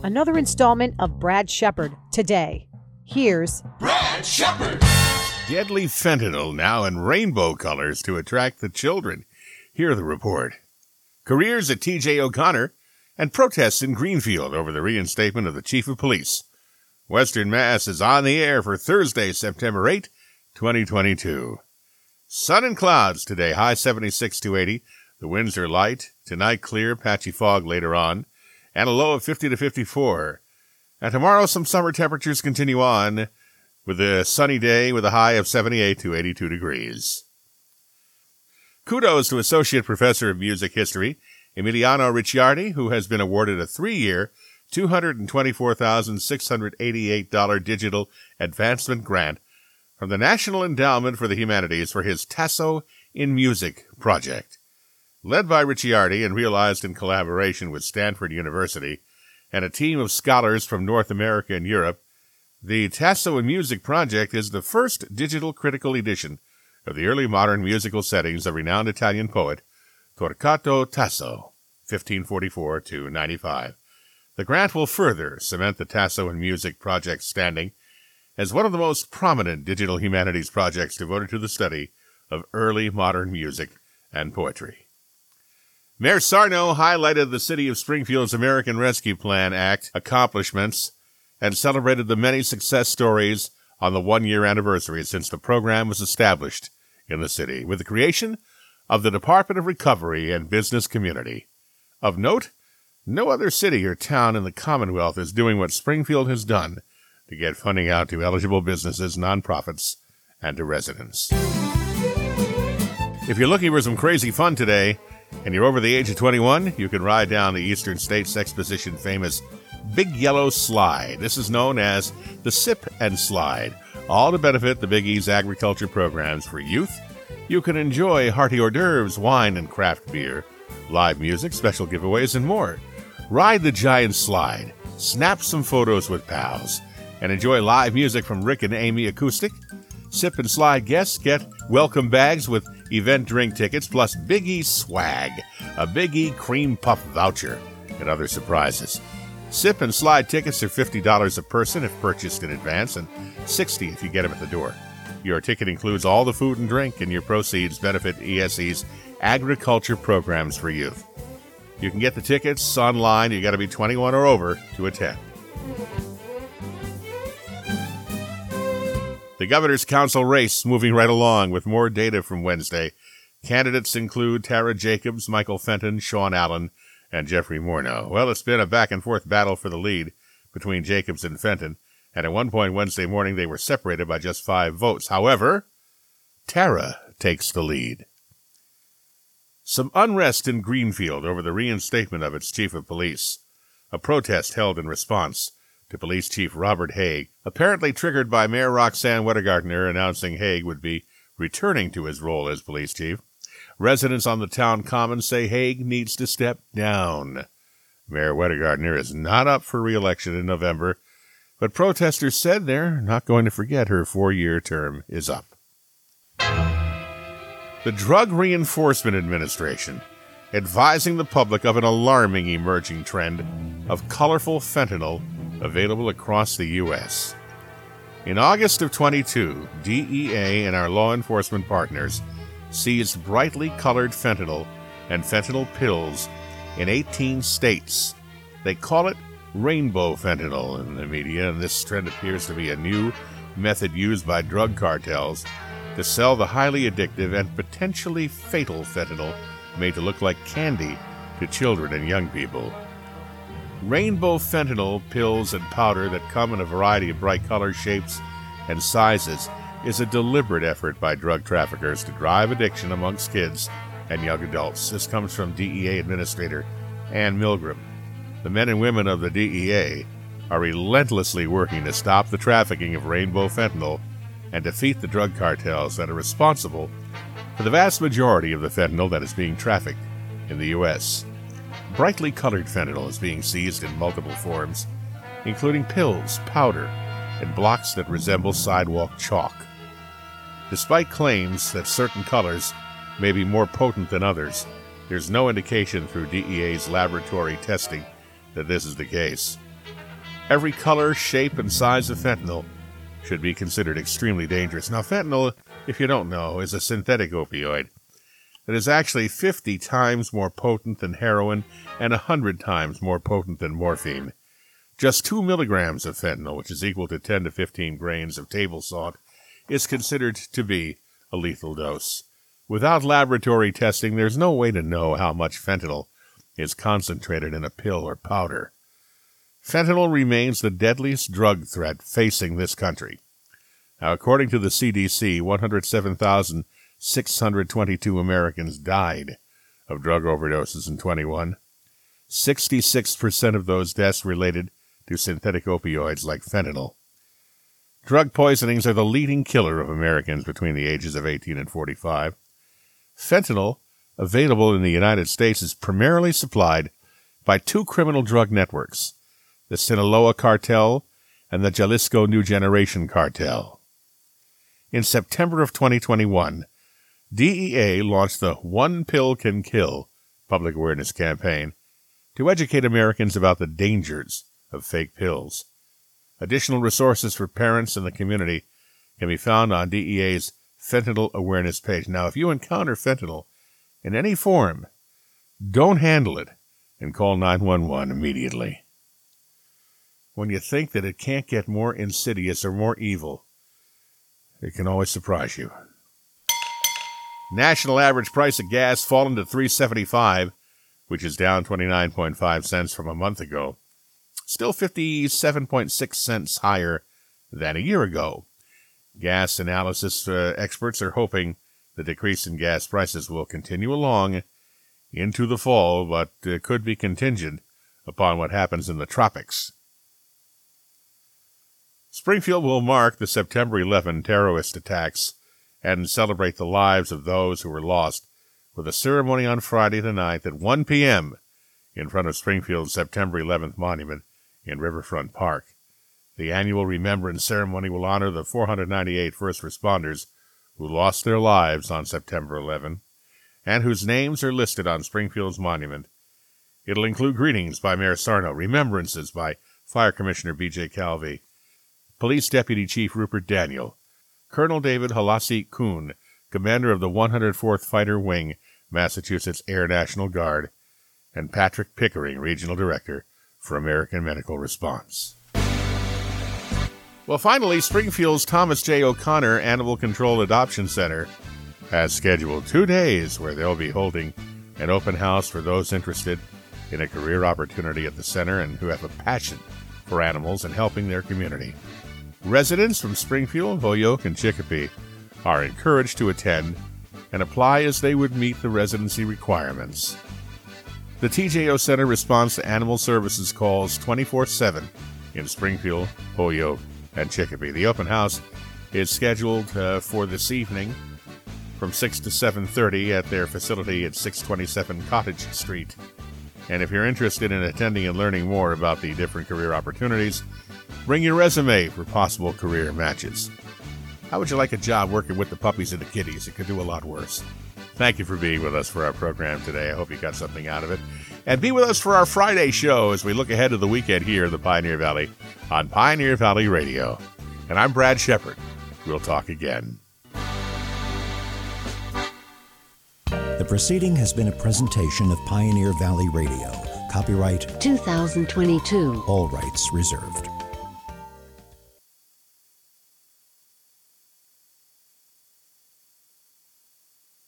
Another installment of Brad Shepard today. Here's Brad Shepard. Deadly fentanyl now in rainbow colors to attract the children. Hear the report. Careers at T.J. O'Connor and protests in Greenfield over the reinstatement of the chief of police. Western Mass is on the air for Thursday, September 8, 2022. Sun and clouds today, high 76 to 80. The winds are light. Tonight, clear, patchy fog later on, and a low of 50 to 54. And tomorrow, some summer temperatures continue on with a sunny day with a high of 78 to 82 degrees. Kudos to Associate Professor of Music History, Emiliano Ricciardi, who has been awarded a 3-year, $224,688 digital advancement grant from the National Endowment for the Humanities for his Tasso in Music project. Led by Ricciardi and realized in collaboration with Stanford University and a team of scholars from North America and Europe, the Tasso in Music project is the first digital critical edition of the early modern musical settings of renowned Italian poet Torquato Tasso, 1544-95. The grant will further cement the Tasso in Music project's standing as one of the most prominent digital humanities projects devoted to the study of early modern music and poetry. Mayor Sarno highlighted the City of Springfield's American Rescue Plan Act accomplishments and celebrated the many success stories on the 1-year anniversary since the program was established in the city, with the creation of the Department of Recovery and Business Community. Of note, no other city or town in the Commonwealth is doing what Springfield has done to get funding out to eligible businesses, nonprofits, and to residents. If you're looking for some crazy fun today, and you're over the age of 21, you can ride down the Eastern States Exposition famous Big Yellow Slide. This is known as the Sip and Slide, all to benefit the Big E's agriculture programs for youth. You can enjoy hearty hors d'oeuvres, wine and craft beer, live music, special giveaways, and more. Ride the giant slide, snap some photos with pals, and enjoy live music from Rick and Amy Acoustic. Sip and Slide guests get welcome bags with event drink tickets, plus Big E swag, a Big E cream puff voucher, and other surprises. Sip and Slide tickets are $50 a person if purchased in advance, and $60 if you get them at the door. Your ticket includes all the food and drink, and your proceeds benefit ESE's agriculture programs for youth. You can get the tickets online. You got to be 21 or over to attend. The Governor's Council race moving right along with more data from Wednesday. Candidates include Tara Jacobs, Michael Fenton, Sean Allen, and Jeffrey Morneau. Well, it's been a back-and-forth battle for the lead between Jacobs and Fenton, and at one point Wednesday morning they were separated by just 5 votes. However, Tara takes the lead. Some unrest in Greenfield over the reinstatement of its chief of police. A protest held in response to Police Chief Robert Haig, apparently triggered by Mayor Roxanne Wettergardner announcing Haig would be returning to his role as police chief. Residents on the town common say Haig needs to step down. Mayor Wettergardner is not up for re-election in November, but protesters said they're not going to forget her 4-year term is up. The Drug Reinforcement Administration advising the public of an alarming emerging trend of colorful fentanyl available across the U.S. In August of 22, DEA and our law enforcement partners seized brightly colored fentanyl and fentanyl pills in 18 states. They call it rainbow fentanyl in the media, and this trend appears to be a new method used by drug cartels to sell the highly addictive and potentially fatal fentanyl made to look like candy to children and young people. Rainbow fentanyl pills and powder that come in a variety of bright colors, shapes, and sizes is a deliberate effort by drug traffickers to drive addiction amongst kids and young adults. This comes from DEA Administrator Ann Milgram. The men and women of the DEA are relentlessly working to stop the trafficking of rainbow fentanyl and defeat the drug cartels that are responsible for the vast majority of the fentanyl that is being trafficked in the U.S. Brightly colored fentanyl is being seized in multiple forms, including pills, powder, and blocks that resemble sidewalk chalk. Despite claims that certain colors may be more potent than others, there's no indication through DEA's laboratory testing that this is the case. Every color, shape, and size of fentanyl should be considered extremely dangerous. Now, fentanyl, if you don't know, is a synthetic opioid that is actually 50 times more potent than heroin and 100 times more potent than morphine. Just 2 milligrams of fentanyl, which is equal to 10 to 15 grains of table salt, is considered to be a lethal dose. Without laboratory testing, there's no way to know how much fentanyl is concentrated in a pill or powder. Fentanyl remains the deadliest drug threat facing this country. Now, according to the CDC, 107,622 Americans died of drug overdoses in 2021. 66% of those deaths related to synthetic opioids like fentanyl. Drug poisonings are the leading killer of Americans between the ages of 18 and 45. Fentanyl, available in the United States, is primarily supplied by two criminal drug networks, the Sinaloa Cartel and the Jalisco New Generation Cartel. In September of 2021, DEA launched the One Pill Can Kill public awareness campaign to educate Americans about the dangers of fake pills. Additional resources for parents and the community can be found on DEA's Fentanyl Awareness page. Now, if you encounter fentanyl in any form, don't handle it and call 911 immediately. When you think that it can't get more insidious or more evil, it can always surprise you. National average price of gas fallen to $3.75, which is down 29.5 cents from a month ago. Still 57.6 cents higher than a year ago. Gas analysis experts are hoping the decrease in gas prices will continue along into the fall, but could be contingent upon what happens in the tropics. Springfield will mark the September 11 terrorist attacks and celebrate the lives of those who were lost with a ceremony on Friday the 9th at 1 p.m. in front of Springfield's September 11th monument in Riverfront Park. The annual remembrance ceremony will honor the 498 first responders who lost their lives on September 11 and whose names are listed on Springfield's monument. It'll include greetings by Mayor Sarno, remembrances by Fire Commissioner B.J. Calvi, Police Deputy Chief Rupert Daniel, Colonel David Halassi Kuhn, commander of the 104th Fighter Wing, Massachusetts Air National Guard, and Patrick Pickering, regional director for American Medical Response. Well, finally, Springfield's Thomas J. O'Connor Animal Control Adoption Center has scheduled 2 days where they'll be holding an open house for those interested in a career opportunity at the center and who have a passion for animals and helping their community. Residents from Springfield, Holyoke, and Chicopee are encouraged to attend and apply as they would meet the residency requirements. The TJO Center responds to animal services calls 24/7 in Springfield, Holyoke, and Chicopee. The open house is scheduled for this evening from 6 to 7:30 at their facility at 627 Cottage Street. And if you're interested in attending and learning more about the different career opportunities, bring your resume for possible career matches. How would you like a job working with the puppies and the kitties? It could do a lot worse. Thank you for being with us for our program today. I hope you got something out of it. And be with us for our Friday show as we look ahead to the weekend here in the Pioneer Valley on Pioneer Valley Radio. And I'm Brad Shepard. We'll talk again. The proceeding has been a presentation of Pioneer Valley Radio. Copyright 2022. All rights reserved.